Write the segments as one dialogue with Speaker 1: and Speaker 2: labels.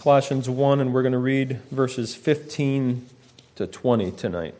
Speaker 1: Colossians 1, and we're going to read verses 15 to 20 tonight.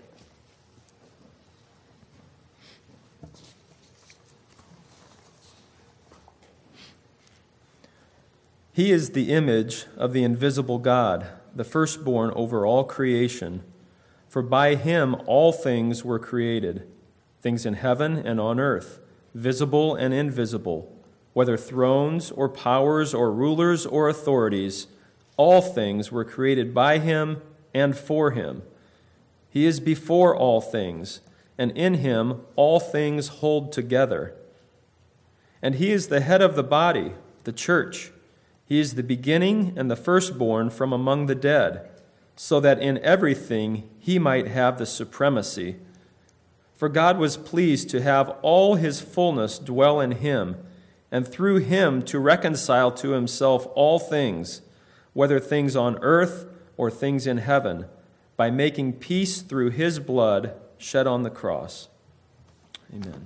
Speaker 1: He is the image of the invisible God, the firstborn over all creation. For by him all things were created, things in heaven and on earth, visible and invisible, whether thrones or powers or rulers or authorities. All things were created by him and for him. He is before all things, and in him all things hold together. And he is the head of the body, the church. He is the beginning and the firstborn from among the dead, so that in everything he might have the supremacy. For God was pleased to have all his fullness dwell in him, and through him to reconcile to himself all things, whether things on earth or things in heaven, by making peace through his blood shed on the cross. Amen.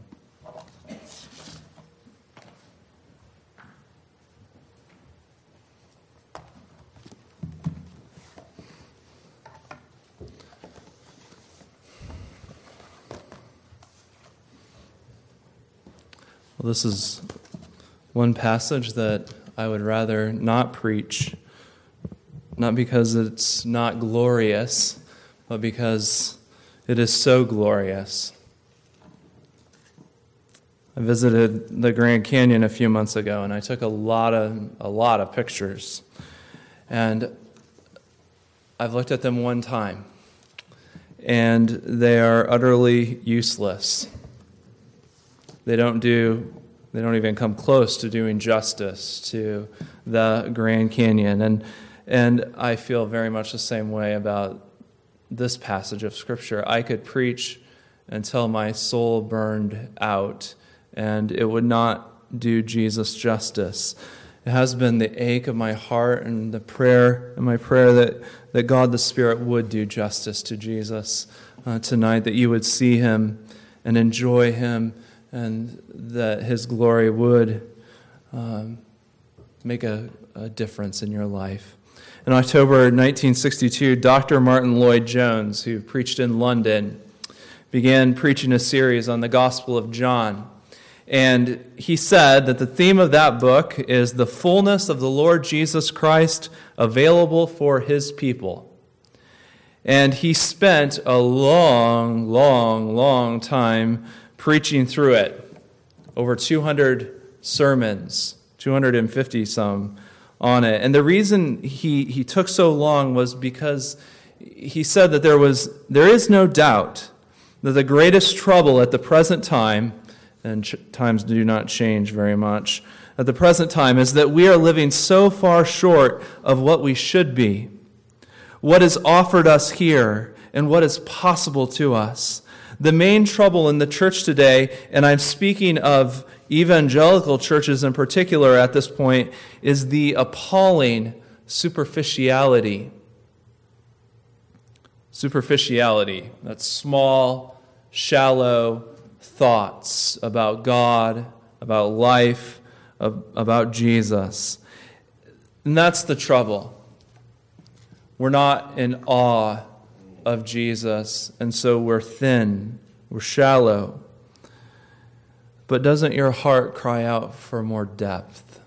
Speaker 2: Well, this is one passage that I would rather not preach, not because it's not glorious, but because it is so glorious. I visited the Grand Canyon a few months ago, and I took a lot of pictures. And I've looked at them one time, and they are utterly useless. They don't even come close to doing justice to the Grand Canyon. And I feel very much the same way about this passage of Scripture. I could preach until my soul burned out, and it would not do Jesus justice. It has been the ache of my heart and my prayer that God the Spirit would do justice to Jesus tonight, that you would see him and enjoy him, and that his glory would make a difference in your life. In October 1962, Dr. Martin Lloyd-Jones, who preached in London, began preaching a series on the Gospel of John. And he said that the theme of that book is the fullness of the Lord Jesus Christ available for his people. And he spent a long time preaching through it. Over 200 sermons, 250 some on it. And the reason he took so long was because he said that there is no doubt that the greatest trouble at the present time, and times do not change very much, at the present time is that we are living so far short of what we should be, what is offered us here, and what is possible to us. The main trouble in the church today, and I'm speaking of evangelical churches in particular at this point, is the appalling superficiality. Superficiality, that's small, shallow thoughts about God, about life, about Jesus. And that's the trouble. We're not in awe of Jesus, and so we're thin, we're shallow. But doesn't your heart cry out for more depth?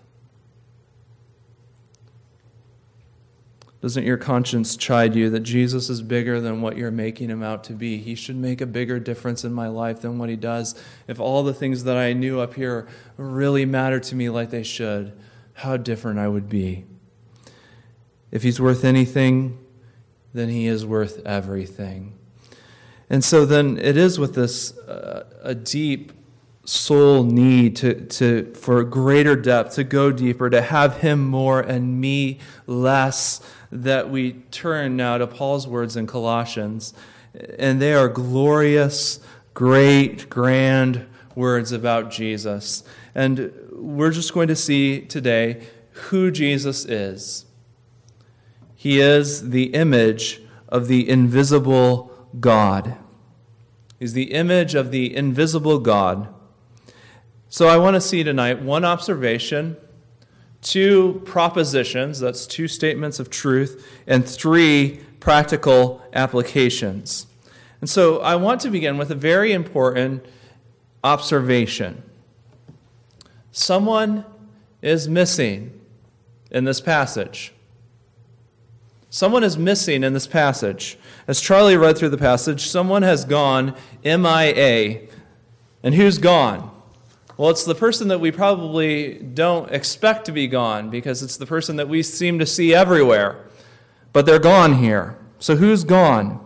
Speaker 2: Doesn't your conscience chide you that Jesus is bigger than what you're making him out to be? He should make a bigger difference in my life than what he does. If all the things that I knew up here really matter to me like they should, how different I would be. If he's worth anything, then he is worth everything. And so then it is with this a deep soul need for greater depth, to go deeper, to have him more and me less, that we turn now to Paul's words in Colossians. And they are glorious, great, grand words about Jesus. And we're just going to see today who Jesus is. He is the image of the invisible God. He's the image of the invisible God. So I want to see tonight one observation, 2 propositions, that's 2 statements of truth, and 3 practical applications. And so I want to begin with a very important observation. Someone is missing in this passage. Someone is missing in this passage. As Charlie read through the passage, someone has gone MIA. And who's gone? Well, it's the person that we probably don't expect to be gone, because it's the person that we seem to see everywhere. But they're gone here. So who's gone?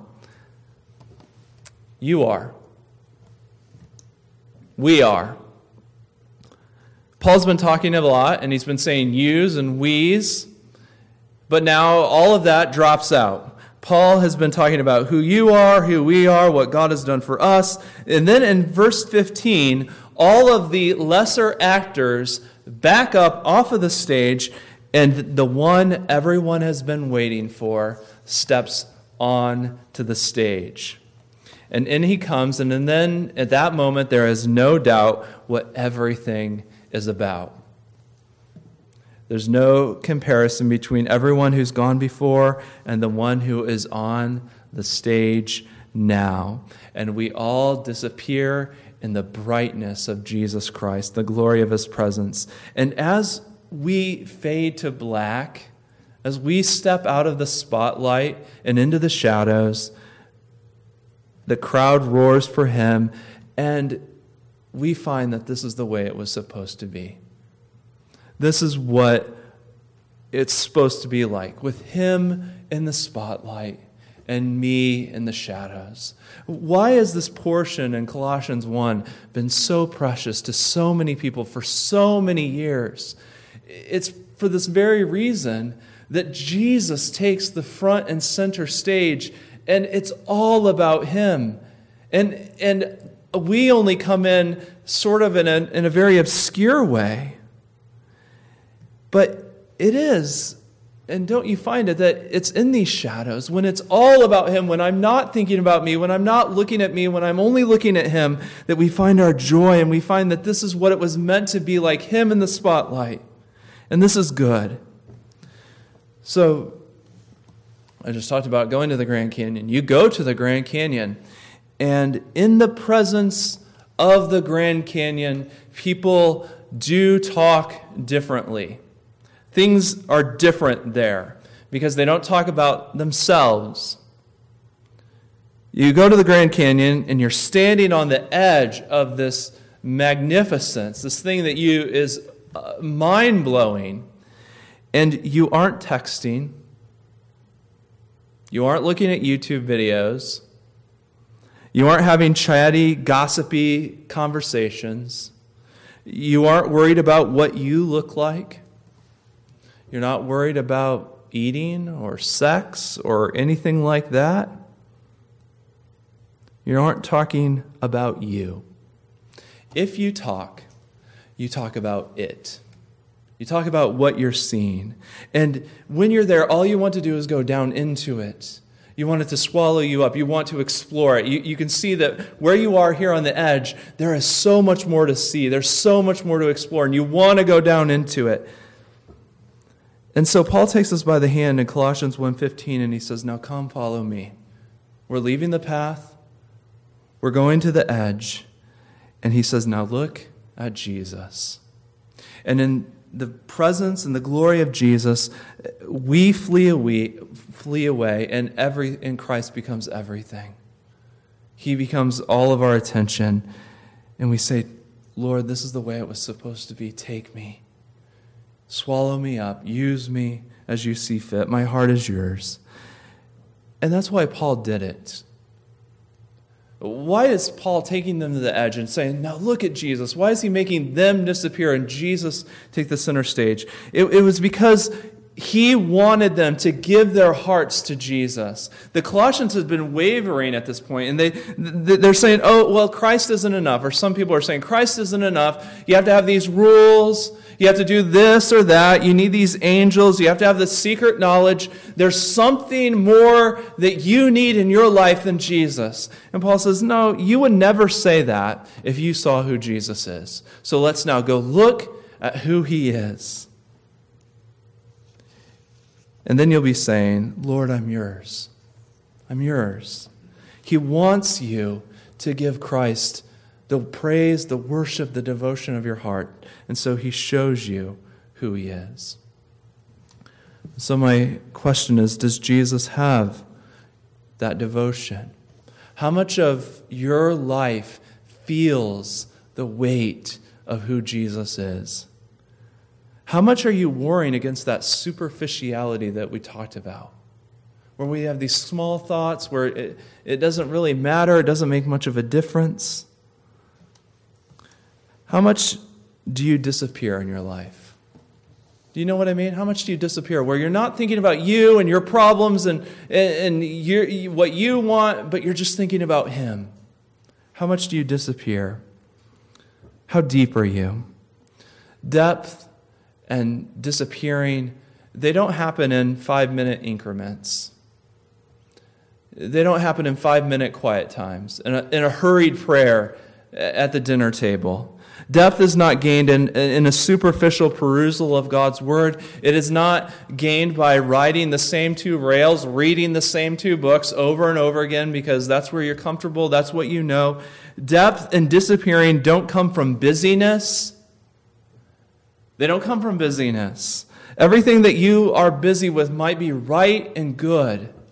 Speaker 2: You are. We are. Paul's been talking a lot, and he's been saying yous and we's, but now all of that drops out. Paul has been talking about who you are, who we are, what God has done for us. And then in verse 15, all of the lesser actors back up off of the stage, and the one everyone has been waiting for steps on to the stage. And in he comes, and then at that moment there is no doubt what everything is about. There's no comparison between everyone who's gone before and the one who is on the stage now. And we all disappear in the brightness of Jesus Christ, the glory of his presence. And as we fade to black, as we step out of the spotlight and into the shadows, the crowd roars for him, and we find that this is the way it was supposed to be. This is what it's supposed to be like, with him in the spotlight and me in the shadows. Why has this portion in Colossians 1 been so precious to so many people for so many years? It's for this very reason that Jesus takes the front and center stage, and it's all about him. And we only come in sort of in a very obscure way. But it is, and don't you find it, that it's in these shadows, when it's all about him, when I'm not thinking about me, when I'm not looking at me, when I'm only looking at him, that we find our joy, and we find that this is what it was meant to be, like him in the spotlight. And this is good. So, I just talked about going to the Grand Canyon. You go to the Grand Canyon, and in the presence of the Grand Canyon, people do talk differently. Things are different there because they don't talk about themselves. You go to the Grand Canyon and you're standing on the edge of this magnificence, this thing that is mind-blowing, and you aren't texting. You aren't looking at YouTube videos. You aren't having chatty, gossipy conversations. You aren't worried about what you look like. You're not worried about eating or sex or anything like that. You aren't talking about you. If you talk about it. You talk about what you're seeing. And when you're there, all you want to do is go down into it. You want it to swallow you up. You want to explore it. You can see that where you are here on the edge, there is so much more to see. There's so much more to explore, and you want to go down into it. And so Paul takes us by the hand in Colossians 1:15, and he says, now come follow me. We're leaving the path. We're going to the edge. And he says, now look at Jesus. And in the presence and the glory of Jesus, we flee away, and Christ becomes everything. He becomes all of our attention. And we say, Lord, this is the way it was supposed to be. Take me. Swallow me up. Use me as you see fit. My heart is yours. And that's why Paul did it. Why is Paul taking them to the edge and saying, now look at Jesus? Why is he making them disappear and Jesus take the center stage? It was because he wanted them to give their hearts to Jesus. The Colossians had been wavering at this point, and they're saying, oh, well, Christ isn't enough. Or some people are saying, Christ isn't enough. You have to have these rules. You have to do this or that. You need these angels. You have to have the secret knowledge. There's something more that you need in your life than Jesus. And Paul says, no, you would never say that if you saw who Jesus is. So let's now go look at who he is. And then you'll be saying, Lord, I'm yours. I'm yours. He wants you to give Christ the praise, the worship, the devotion of your heart. And so he shows you who he is. So my question is, does Jesus have that devotion? How much of your life feels the weight of who Jesus is? How much are you warring against that superficiality that we talked about? Where we have these small thoughts where it doesn't really matter, it doesn't make much of a difference. How much do you disappear in your life? Do you know what I mean? How much do you disappear? Where you're not thinking about you and your problems and what you want, but you're just thinking about him. How much do you disappear? How deep are you? Depth and disappearing, they don't happen in 5-minute increments. They don't happen in 5-minute quiet times, in a hurried prayer at the dinner table. Depth is not gained in a superficial perusal of God's Word. It is not gained by riding the same 2 rails, reading the same 2 books over and over again because that's where you're comfortable, that's what you know. Depth and disappearing don't come from busyness. They don't come from busyness. Everything that you are busy with might be right and good. It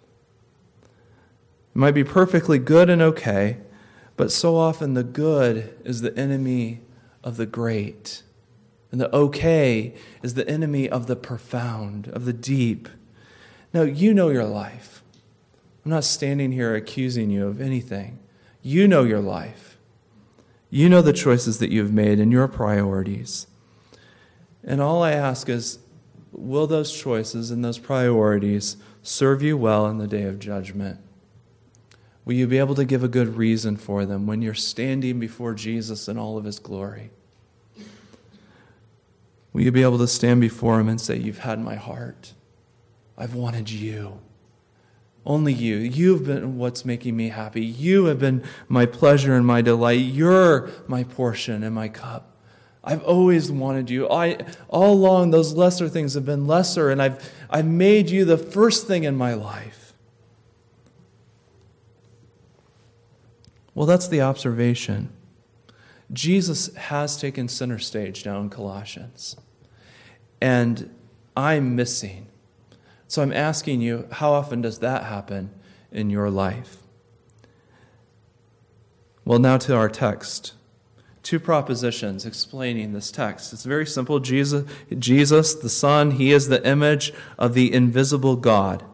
Speaker 2: might be perfectly good and okay, but so often the good is the enemy of the great. And the okay is the enemy of the profound, of the deep. Now, you know your life. I'm not standing here accusing you of anything. You know your life. You know the choices that you've made and your priorities. And all I ask is, will those choices and those priorities serve you well in the day of judgment? Will you be able to give a good reason for them when you're standing before Jesus in all of his glory? Will you be able to stand before him and say, you've had my heart. I've wanted you. Only you. You've been what's making me happy. You have been my pleasure and my delight. You're my portion and my cup. I've always wanted you. All along, those lesser things have been lesser, and I've made you the first thing in my life. Well, that's the observation. Jesus has taken center stage now in Colossians. And I'm missing. So I'm asking you, how often does that happen in your life? Well, now to our text. 2 propositions explaining this text. It's very simple. Jesus, the Son, he is the image of the invisible God.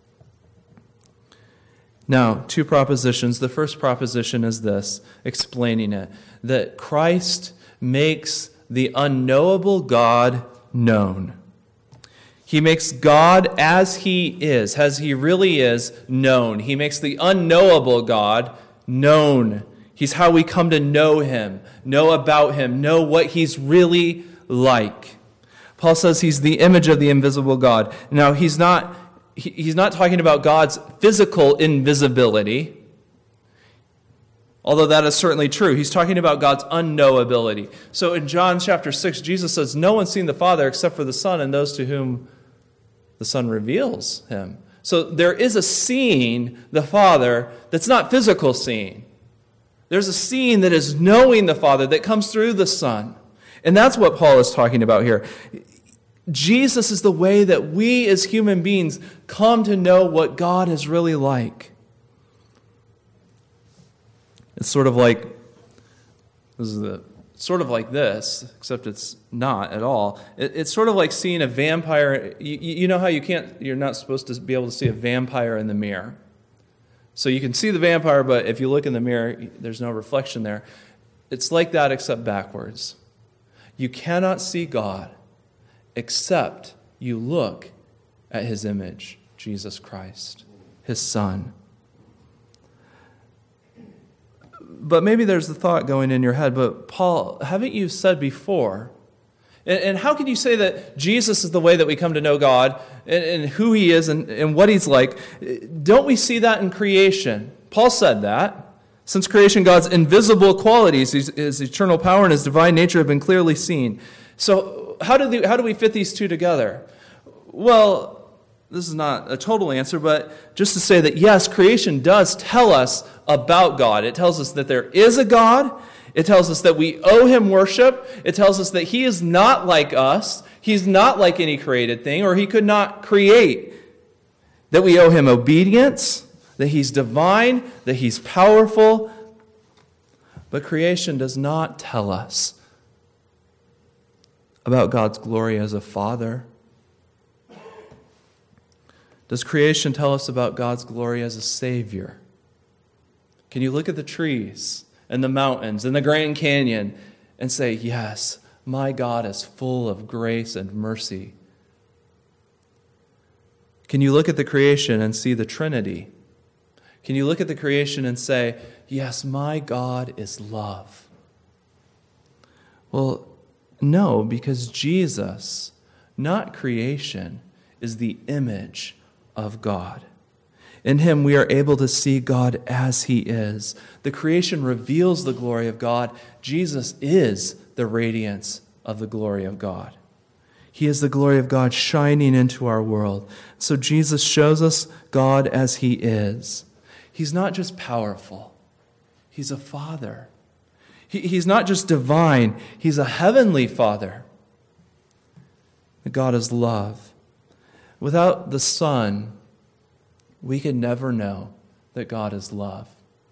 Speaker 2: Now, 2 propositions. The first proposition is this, explaining it, that Christ makes the unknowable God known. He makes God as he really is, known. He makes the unknowable God known. He's how we come to know him, know about him, know what he's really like. Paul says he's the image of the invisible God. Now, he's not talking about God's physical invisibility, although that is certainly true. He's talking about God's unknowability. So in John chapter 6, Jesus says, no one's seen the Father except for the Son and those to whom the Son reveals him. So there is a seeing the Father that's not physical seeing. There's a seeing that is knowing the Father that comes through the Son. And that's what Paul is talking about here. Jesus is the way that we as human beings come to know what God is really like. It's sort of like this, except it's not at all. It's sort of like seeing a vampire. You know how you're not supposed to be able to see a vampire in the mirror. So you can see the vampire, but if you look in the mirror, there's no reflection there. It's like that except backwards. You cannot see God except you look at his image, Jesus Christ, his Son. But maybe there's the thought going in your head, but Paul, haven't you said before, and how can you say that Jesus is the way that we come to know God and who he is and what he's like? Don't we see that in creation? Paul said that. Since creation, God's invisible qualities, his eternal power and his divine nature have been clearly seen. So how do we fit these two together? Well, this is not a total answer, but just to say that yes, creation does tell us about God. It tells us that there is a God. It tells us that we owe him worship. It tells us that he is not like us. He's not like any created thing, or he could not create. That we owe him obedience, that he's divine, that he's powerful. But creation does not tell us about God's glory as a father. Does creation tell us about God's glory as a Savior? Can you look at the trees and the mountains and the Grand Canyon and say, yes, my God is full of grace and mercy? Can you look at the creation and see the Trinity? Can you look at the creation and say, yes, my God is love? Well, no, because Jesus, not creation, is the image of God. In him we are able to see God as he is. The creation reveals the glory of God. Jesus is the radiance of the glory of God. He is the glory of God shining into our world. So Jesus shows us God as he is. He's not just powerful. He's a father. He's not just divine. He's a heavenly father. God is love. Without the Son, we can never know that God is love.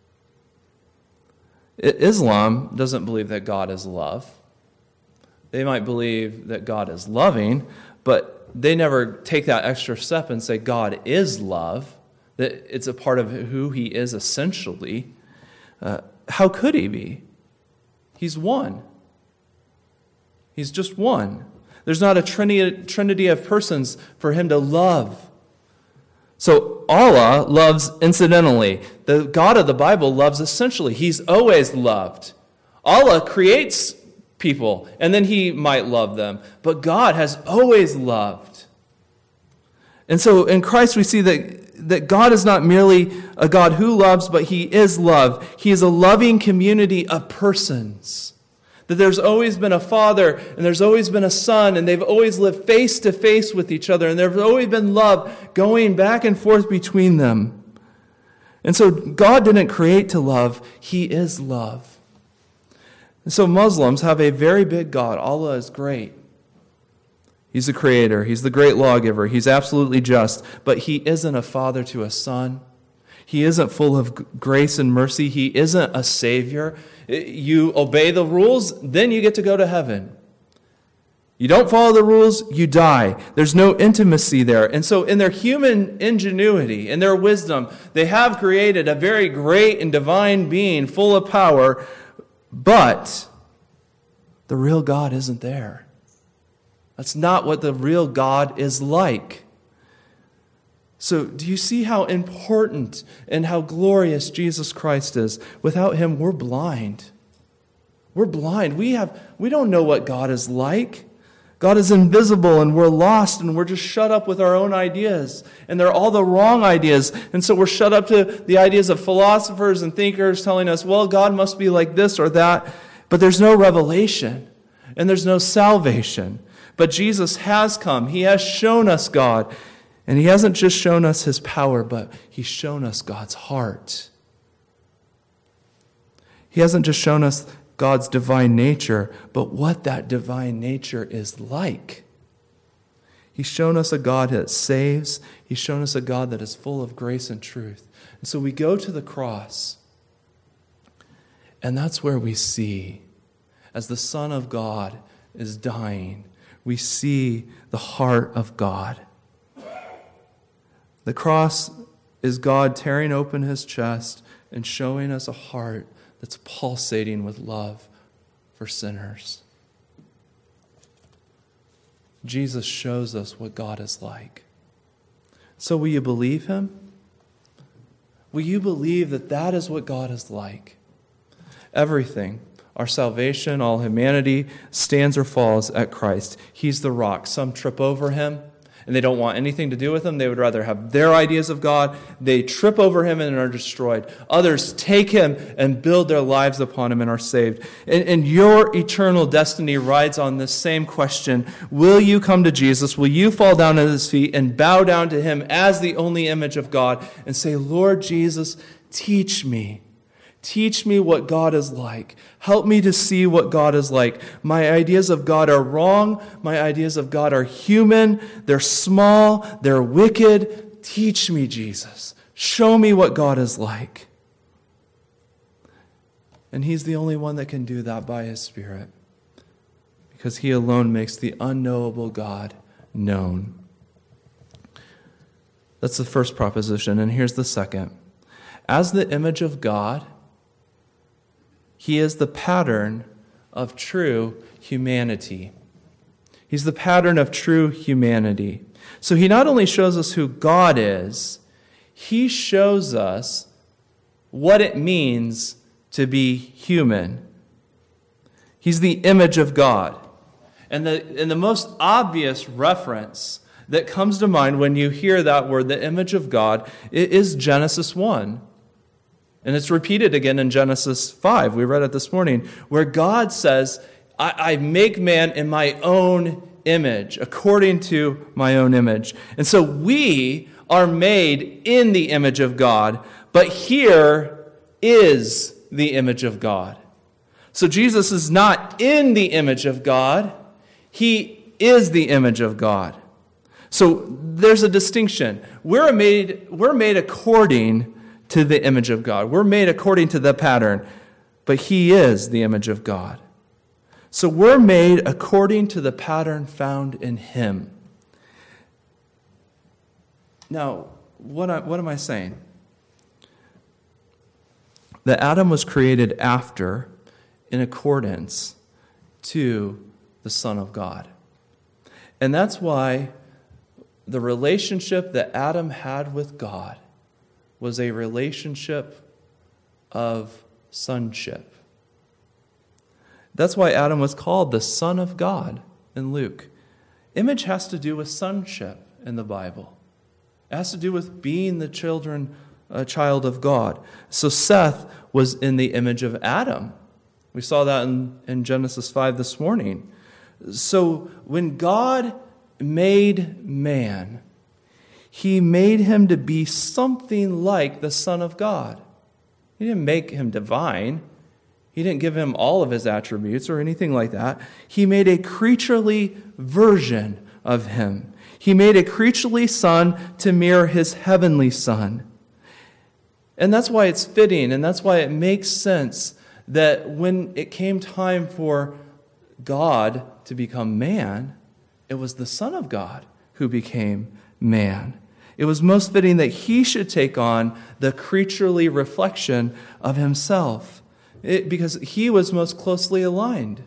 Speaker 2: Islam doesn't believe that God is love. They might believe that God is loving, but they never take that extra step and say God is love, that it's a part of who he is essentially. How could he be? He's one. He's just one. There's not a trinity of persons for him to love. So Allah loves incidentally. The God of the Bible loves essentially. He's always loved. Allah creates people, and then he might love them. But God has always loved. And so in Christ we see that God is not merely a God who loves, but he is love. He is a loving community of persons. That there's always been a father and there's always been a son, and they've always lived face to face with each other, and there's always been love going back and forth between them. And so God didn't create to love, he is love. And so Muslims have a very big God. Allah is great. He's the creator, he's the great lawgiver, he's absolutely just, but he isn't a father to a son. He isn't full of grace and mercy. He isn't a savior. You obey the rules, then you get to go to heaven. You don't follow the rules, you die. There's no intimacy there. And so in their human ingenuity, in their wisdom, they have created a very great and divine being full of power, but the real God isn't there. That's not what the real God is like. So do you see how important and how glorious Jesus Christ is? Without him, we're blind. We're blind. We don't know what God is like. God is invisible, and we're lost, and we're just shut up with our own ideas. And they're all the wrong ideas. And so we're shut up to the ideas of philosophers and thinkers telling us, well, God must be like this or that. But there's no revelation, and there's no salvation. But Jesus has come. He has shown us God. And he hasn't just shown us his power, but he's shown us God's heart. He hasn't just shown us God's divine nature, but what that divine nature is like. He's shown us a God that saves. He's shown us a God that is full of grace and truth. And so we go to the cross, and that's where we see, as the Son of God is dying, we see the heart of God. The cross is God tearing open his chest and showing us a heart that's pulsating with love for sinners. Jesus shows us what God is like. So will you believe him? Will you believe that that is what God is like? Everything, our salvation, all humanity, stands or falls at Christ. He's the rock. Some trip over him, and they don't want anything to do with him. They would rather have their ideas of God. They trip over him and are destroyed. Others take him and build their lives upon him and are saved. And your eternal destiny rides on this same question. Will you come to Jesus? Will you fall down at his feet and bow down to him as the only image of God and say, Lord Jesus, teach me. Teach me what God is like. Help me to see what God is like. My ideas of God are wrong. My ideas of God are human. They're small. They're wicked. Teach me, Jesus. Show me what God is like. And he's the only one that can do that by his Spirit, because he alone makes the unknowable God known. That's the first proposition, and here's the second. As the image of God, he is the pattern of true humanity. He's the pattern of true humanity. So he not only shows us who God is, he shows us what it means to be human. He's the image of God. And the most obvious reference that comes to mind when you hear that word, the image of God, is Genesis 1. And it's repeated again in Genesis 5. We read it this morning, where God says, I make man in my own image, according to my own image. And so we are made in the image of God, but here is the image of God. So Jesus is not in the image of God. He is the image of God. So there's a distinction. We're made according to the image of God. We're made according to the pattern, but he is the image of God. So we're made according to the pattern found in him. Now, what am I saying? That Adam was created after, in accordance to the Son of God. And that's why the relationship that Adam had with God was a relationship of sonship. That's why Adam was called the Son of God in Luke. Image has to do with sonship in the Bible. It has to do with being a child of God. So Seth was in the image of Adam. We saw that in Genesis 5 this morning. So when God made man, he made him to be something like the Son of God. He didn't make him divine. He didn't give him all of his attributes or anything like that. He made a creaturely version of him. He made a creaturely son to mirror his heavenly son. And that's why it's fitting, and that's why it makes sense that when it came time for God to become man, it was the Son of God who became man. It was most fitting that he should take on the creaturely reflection of himself, because he was most closely aligned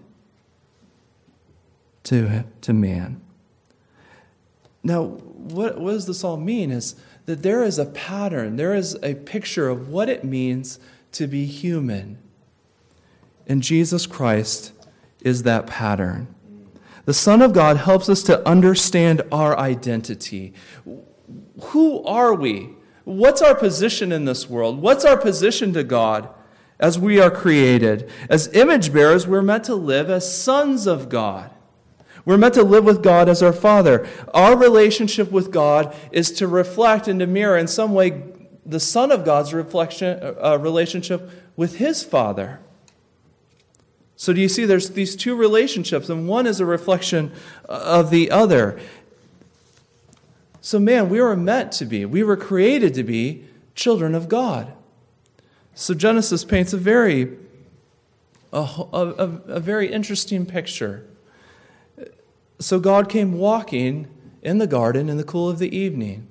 Speaker 2: to man. Now, what does this all mean is that there is a pattern, there is a picture of what it means to be human. And Jesus Christ is that pattern. The Son of God helps us to understand our identity. Who are we? What's our position in this world? What's our position to God as we are created? As image bearers, we're meant to live as sons of God. We're meant to live with God as our Father. Our relationship with God is to reflect and to mirror in some way the Son of God's relationship with his Father. So do you see there's these two relationships, and one is a reflection of the other. So man, we were created to be children of God. So Genesis paints a very interesting picture. So God came walking in the garden in the cool of the evening.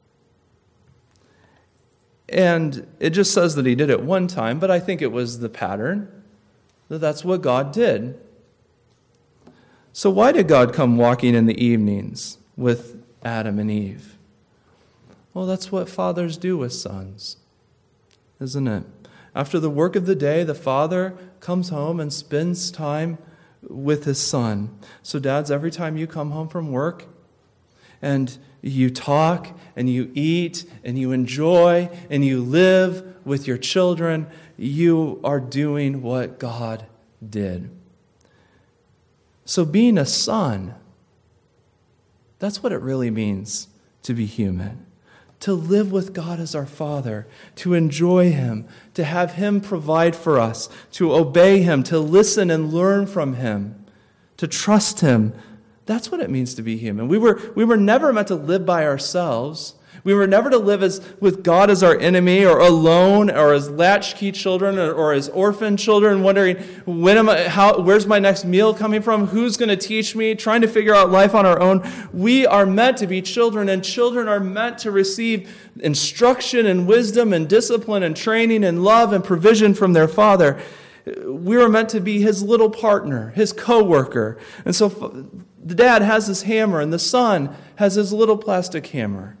Speaker 2: And it just says that he did it one time, but I think it was the pattern. That's what God did. So why did God come walking in the evenings with Adam and Eve? Well, that's what fathers do with sons, isn't it? After the work of the day, the father comes home and spends time with his son. So dads, every time you come home from work, and you talk and you eat and you enjoy and you live with your children, you are doing what God did. So being a son, that's what it really means to be human. To live with God as our Father, to enjoy Him, to have Him provide for us, to obey Him, to listen and learn from Him, to trust Him. That's what it means to be human. We were never meant to live by ourselves. We were never to live with God as our enemy, or alone, or as latchkey children, or as orphan children, wondering, where's my next meal coming from? Who's going to teach me? Trying to figure out life on our own. We are meant to be children, and children are meant to receive instruction and wisdom and discipline and training and love and provision from their Father. We are meant to be His little partner, His co-worker. And so the dad has his hammer, and the son has his little plastic hammer.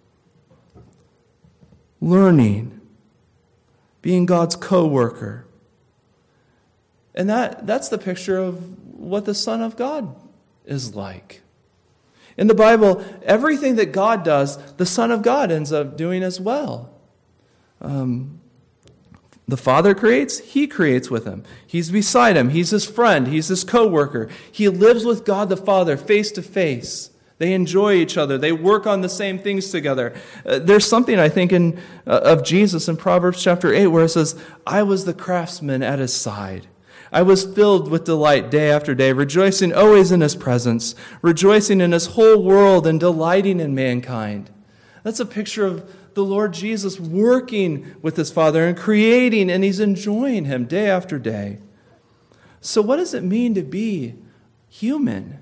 Speaker 2: Learning, being God's co-worker. And that's the picture of what the Son of God is like. In the Bible, everything that God does, the Son of God ends up doing as well. The Father creates, He creates with Him. He's beside Him. He's His friend. He's His co-worker. He lives with God the Father face to face. They enjoy each other. They work on the same things together. There's something, I think, of Jesus in Proverbs chapter 8 where it says, I was the craftsman at His side. I was filled with delight day after day, rejoicing always in His presence, rejoicing in His whole world and delighting in mankind. That's a picture of the Lord Jesus working with His Father and creating, and He's enjoying Him day after day. So what does it mean to be human?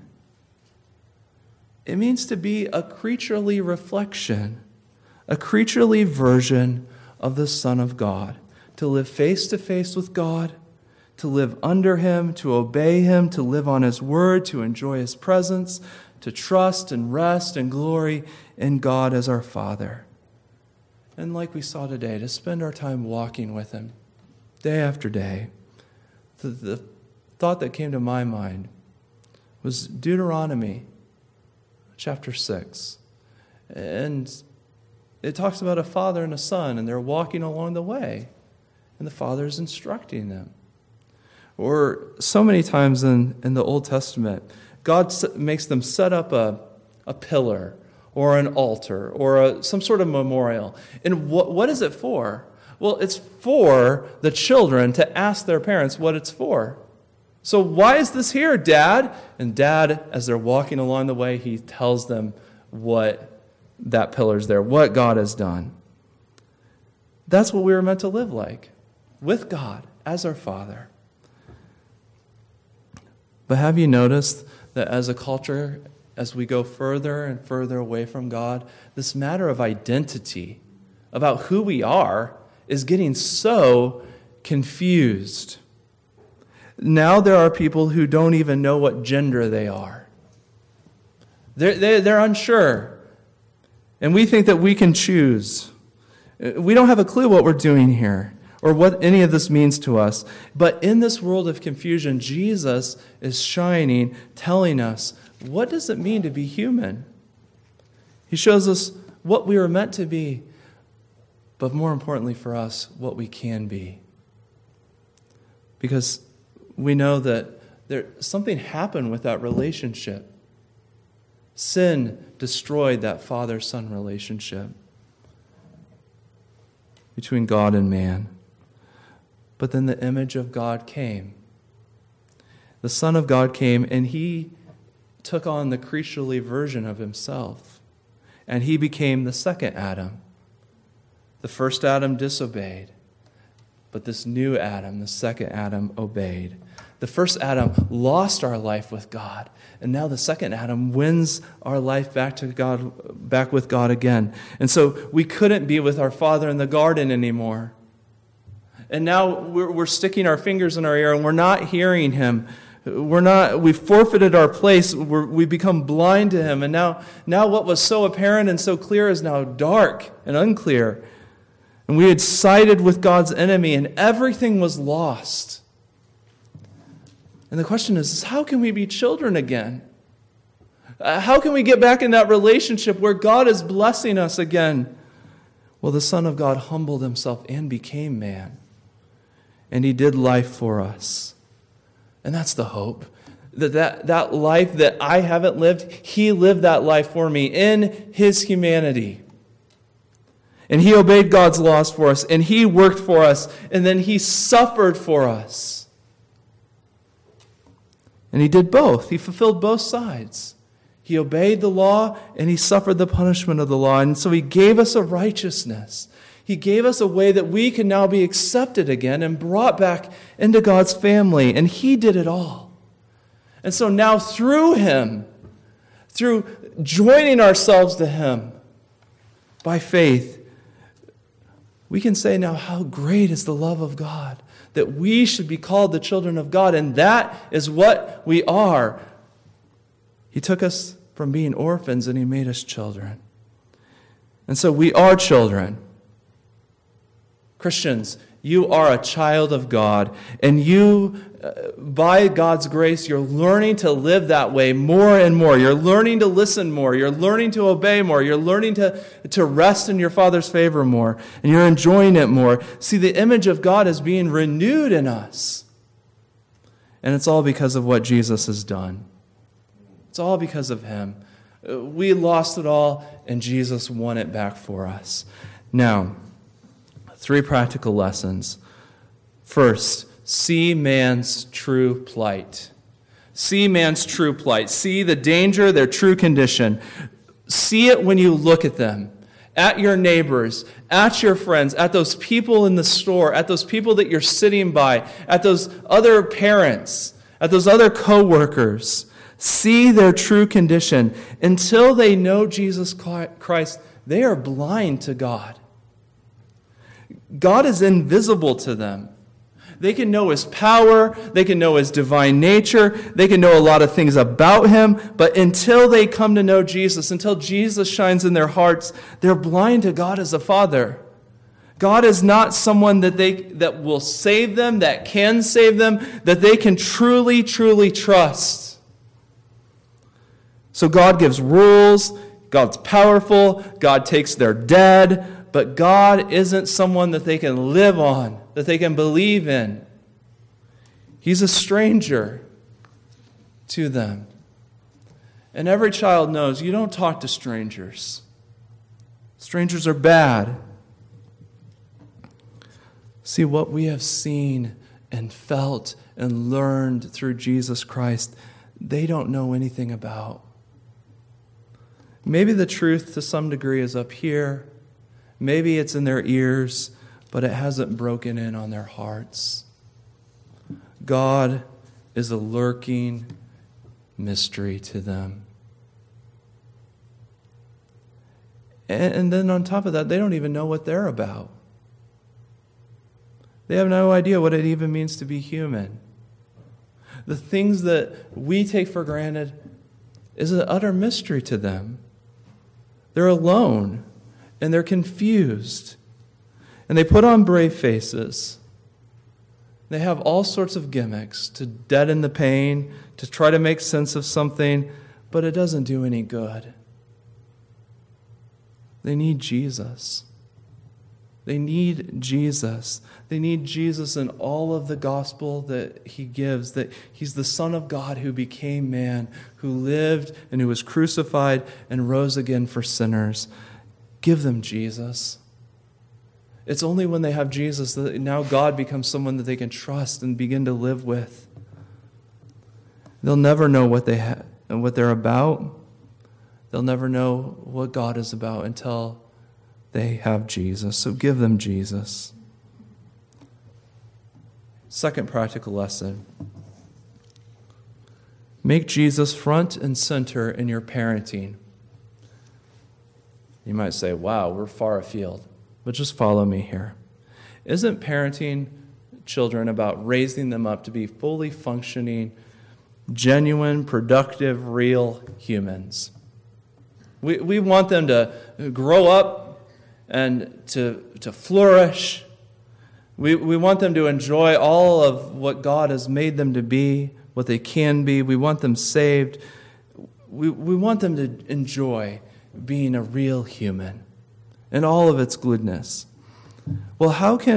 Speaker 2: It means to be a creaturely reflection, a creaturely version of the Son of God, to live face to face with God, to live under Him, to obey Him, to live on His Word, to enjoy His presence, to trust and rest and glory in God as our Father. And like we saw today, to spend our time walking with Him day after day. The thought that came to my mind was Deuteronomy chapter 6. And it talks about a father and a son, and they're walking along the way, and the father is instructing them. Or so many times in the Old Testament, God makes them set up a pillar or an altar or some sort of memorial. And what is it for? Well, it's for the children to ask their parents what it's for. So why is this here, Dad? And Dad, as they're walking along the way, he tells them what that pillar's there, what God has done. That's what we were meant to live like, with God as our Father. But have you noticed that as a culture, as we go further and further away from God, this matter of identity, about who we are, is getting so confused. Now there are people who don't even know what gender they are. They're unsure. And we think that we can choose. We don't have a clue what we're doing here or what any of this means to us. But in this world of confusion, Jesus is shining, telling us, what does it mean to be human? He shows us what we were meant to be, but more importantly for us, what we can be. Because we know that something happened with that relationship. Sin destroyed that father-son relationship between God and man. But then the image of God came. The Son of God came, and He took on the creaturely version of Himself. And He became the second Adam. The first Adam disobeyed. But this new Adam, the second Adam, obeyed. The first Adam lost our life with God, and now the second Adam wins our life back with God again. And so we couldn't be with our Father in the garden anymore. And now we're sticking our fingers in our ear and we're not hearing Him. We've forfeited our place. We become blind to Him. And now what was so apparent and so clear is now dark and unclear. And we had sided with God's enemy, and everything was lost. And the question is how can we be children again? How can we get back in that relationship where God is blessing us again? Well, the Son of God humbled himself and became man. And he did life for us. And that's the hope. That life that I haven't lived, he lived that life for me in his humanity. And he obeyed God's laws for us, and he worked for us, and then he suffered for us. And he did both. He fulfilled both sides. He obeyed the law, and he suffered the punishment of the law. And so he gave us a righteousness. He gave us a way that we can now be accepted again and brought back into God's family. And he did it all. And so now through him, through joining ourselves to him by faith, we can say now, how great is the love of God, that we should be called the children of God, and that is what we are. He took us from being orphans and he made us children. And so we are children. Christians, you are a child of God, and you, by God's grace, you're learning to live that way more and more. You're learning to listen more. You're learning to obey more. You're learning to rest in your Father's favor more, and you're enjoying it more. See, the image of God is being renewed in us, and it's all because of what Jesus has done. It's all because of him. We lost it all, and Jesus won it back for us. Now, 3 practical lessons. First, see man's true plight. See man's true plight. See the danger, their true condition. See it when you look at them, at your neighbors, at your friends, at those people in the store, at those people that you're sitting by, at those other parents, at those other co-workers. See their true condition. Until they know Jesus Christ, they are blind to God. God is invisible to them. They can know his power, they can know his divine nature, they can know a lot of things about him, but until they come to know Jesus, until Jesus shines in their hearts, they're blind to God as a Father. God is not someone that will save them, that can save them, that they can truly, truly trust. So God gives rules, God's powerful, God takes their dead, but God isn't someone that they can live on, that they can believe in. He's a stranger to them. And every child knows you don't talk to strangers. Strangers are bad. See, what we have seen and felt and learned through Jesus Christ, they don't know anything about. Maybe the truth to some degree is up here. Maybe it's in their ears, but it hasn't broken in on their hearts. God is a lurking mystery to them. And then on top of that, they don't even know what they're about. They have no idea what it even means to be human. The things that we take for granted is an utter mystery to them. They're alone. And they're confused. And they put on brave faces. They have all sorts of gimmicks to deaden the pain, to try to make sense of something, but it doesn't do any good. They need Jesus. They need Jesus. They need Jesus in all of the gospel that he gives, that he's the Son of God who became man, who lived and who was crucified and rose again for sinners. Give them Jesus. It's only when they have Jesus that now God becomes someone that they can trust and begin to live with. They'll never know what they and what they're about. They'll never know what God is about until they have Jesus. So give them Jesus. Second practical lesson. Make Jesus front and center in your parenting. You might say, wow, we're far afield. But just follow me here. Isn't parenting children about raising them up to be fully functioning, genuine, productive, real humans? We want them to grow up and to flourish. We want them to enjoy all of what God has made them to be, what they can be. We want them saved. we want them to enjoy being a real human and all of its goodness. Well,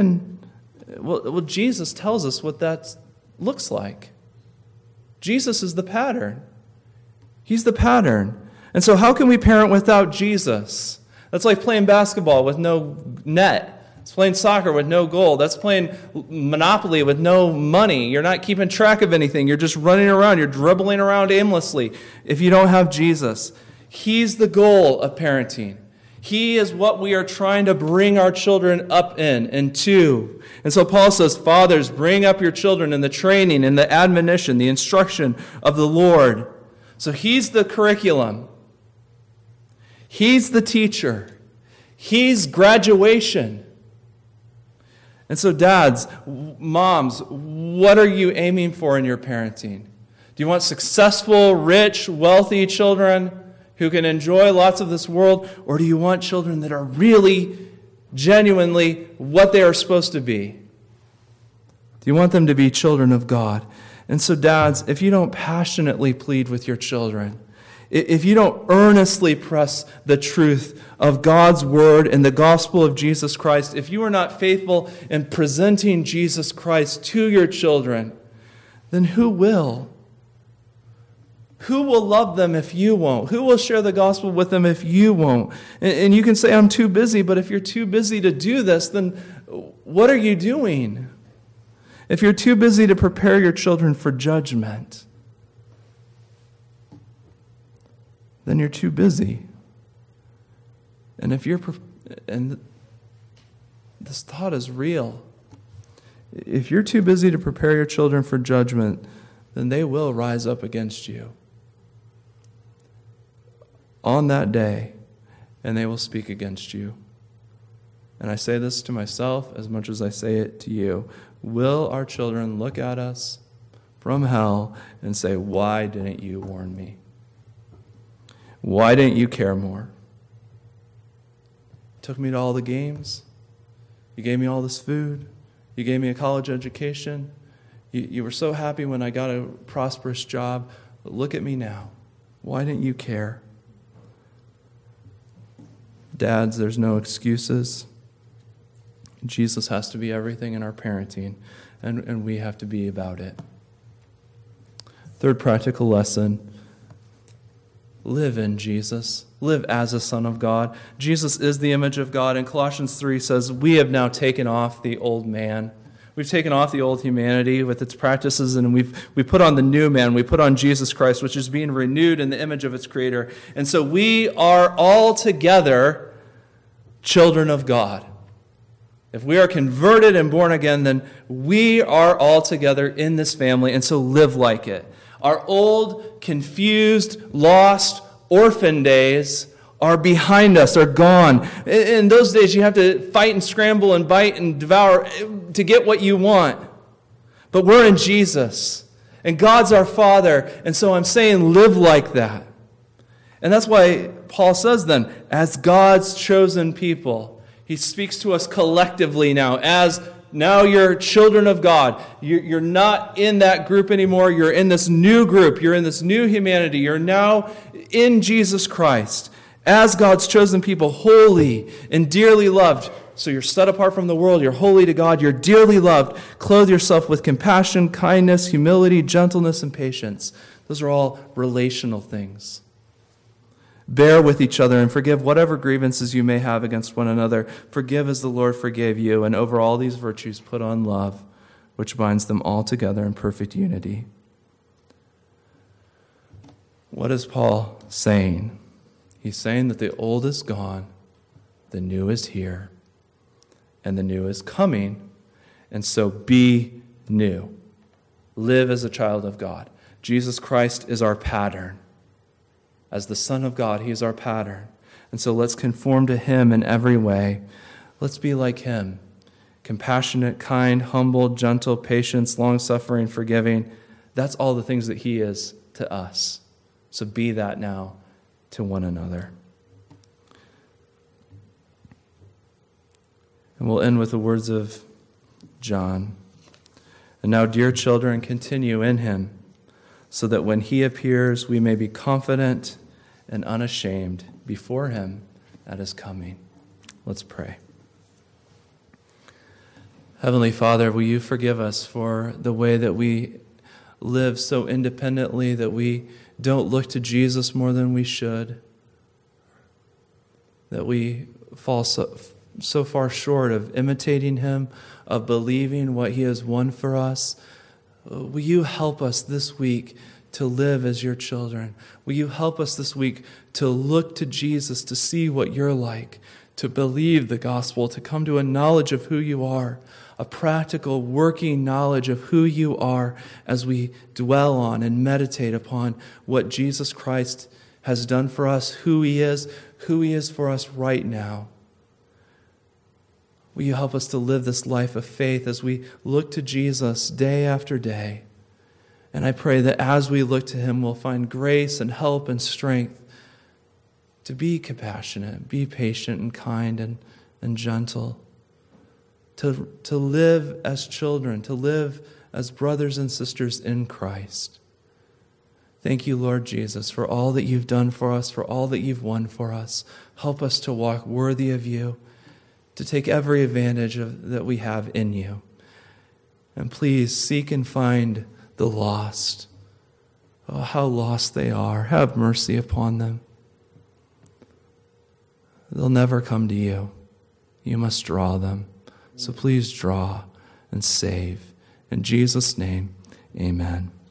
Speaker 2: Jesus tells us what that looks like. Jesus is the pattern. He's the pattern. And so how can we parent without Jesus? That's like playing basketball with no net. It's playing soccer with no goal. That's playing Monopoly with no money. You're not keeping track of anything. You're just running around. You're dribbling around aimlessly if you don't have Jesus. He's the goal of parenting. He is what we are trying to bring our children up in and to. And so Paul says, fathers, bring up your children in the training and the admonition, the instruction of the Lord. So he's the curriculum. He's the teacher. He's graduation. And so dads, moms, what are you aiming for in your parenting? Do you want successful, rich, wealthy children who can enjoy lots of this world? Or do you want children that are really, genuinely what they are supposed to be? Do you want them to be children of God? And so dads, if you don't passionately plead with your children, if you don't earnestly press the truth of God's word and the gospel of Jesus Christ, if you are not faithful in presenting Jesus Christ to your children, then who will? Who will love them if you won't? Who will share the gospel with them if you won't? And you can say, I'm too busy, but if you're too busy to do this, then what are you doing? If you're too busy to prepare your children for judgment, then you're too busy. And this thought is real. If you're too busy to prepare your children for judgment, then they will rise up against you on that day, and they will speak against you. And I say this to myself as much as I say it to you. Will our children look at us from hell and say, why didn't you warn me? Why didn't you care more? Took me to all the games. You gave me all this food. You gave me a college education. You were so happy when I got a prosperous job. But look at me now. Why didn't you care? Dads, there's no excuses. Jesus has to be everything in our parenting, and we have to be about it. Third practical lesson. Live in Jesus. Live as a son of God. Jesus is the image of God. And Colossians 3 says, we have now taken off the old man. We've taken off the old humanity with its practices, and we put on the new man. We put on Jesus Christ, which is being renewed in the image of its creator. And so we are all together children of God. If we are converted and born again, then we are all together in this family, and so live like it. Our old, confused, lost, orphan days are behind us, are gone. In those days, you have to fight and scramble and bite and devour to get what you want. But we're in Jesus, and God's our Father, and so I'm saying live like that. And that's why Paul says then, as God's chosen people, he speaks to us collectively now, as now you're children of God. You're not in that group anymore. You're in this new group. You're in this new humanity. You're now in Jesus Christ. As God's chosen people, holy and dearly loved. So you're set apart from the world. You're holy to God. You're dearly loved. Clothe yourself with compassion, kindness, humility, gentleness, and patience. Those are all relational things. Bear with each other and forgive whatever grievances you may have against one another. Forgive as the Lord forgave you, and over all these virtues put on love, which binds them all together in perfect unity. What is Paul saying? He's saying that the old is gone, the new is here, and the new is coming, and so be new. Live as a child of God. Jesus Christ is our pattern. As the Son of God, he is our pattern. And so let's conform to him in every way. Let's be like him. Compassionate, kind, humble, gentle, patient, long-suffering, forgiving. That's all the things that he is to us. So be that now to one another. And we'll end with the words of John. And now, dear children, continue in him, so that when he appears, we may be confident and unashamed before him at his coming. Let's pray. Heavenly Father, will you forgive us for the way that we live so independently that we don't look to Jesus more than we should, that we fall so far short of imitating him, of believing what he has won for us. Will you help us this week to live as your children? Will you help us this week to look to Jesus, to see what you're like, to believe the gospel, to come to a knowledge of who you are, a practical, working knowledge of who you are as we dwell on and meditate upon what Jesus Christ has done for us, who he is for us right now. Will you help us to live this life of faith as we look to Jesus day after day? And I pray that as we look to him, we'll find grace and help and strength to be compassionate, be patient and kind and gentle, to live as children, to live as brothers and sisters in Christ. Thank you, Lord Jesus, for all that you've done for us, for all that you've won for us. Help us to walk worthy of you, to take every advantage that we have in you. And please seek and find the lost. Oh, how lost they are. Have mercy upon them. They'll never come to you. You must draw them. So please draw and save. In Jesus' name, amen.